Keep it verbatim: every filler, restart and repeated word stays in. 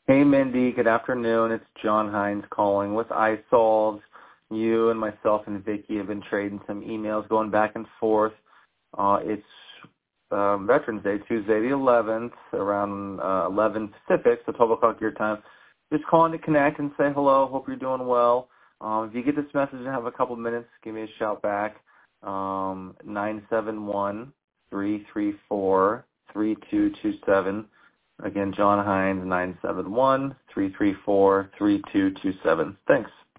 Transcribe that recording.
Hey, Mindy. Good afternoon. It's John Hines calling with iSolves. You and myself and Vicky have been trading some emails going back and forth. Uh, it's um, Veterans Day, Tuesday the eleventh, around uh, eleven Pacific, so twelve o'clock your time. Just calling to connect and say hello. Hope you're doing well. Um, if you get this message and have a couple minutes, give me a shout back. Um, nine seven one, three three four, three two two seven. Again, John Hines, nine seven one, three three four, three two two seven. Thanks.